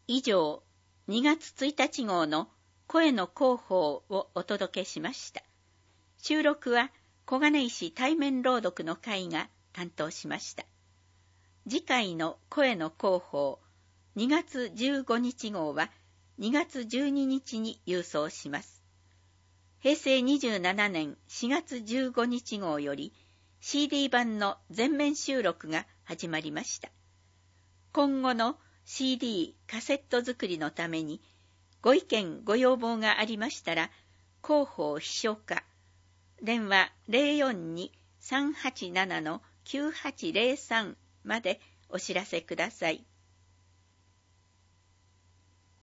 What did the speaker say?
以上、2月1日号の声の広報をお届けしました。収録は小金井市対面朗読の会が担当しました。次回の声の広報2月15日号は2月12日に郵送します。平成27年4月15日号より CD 版の全面収録が始まりました。今後の CD カセット作りのためにご意見ご要望がありましたら、広報秘書課電話 042-387-9803 までお知らせください。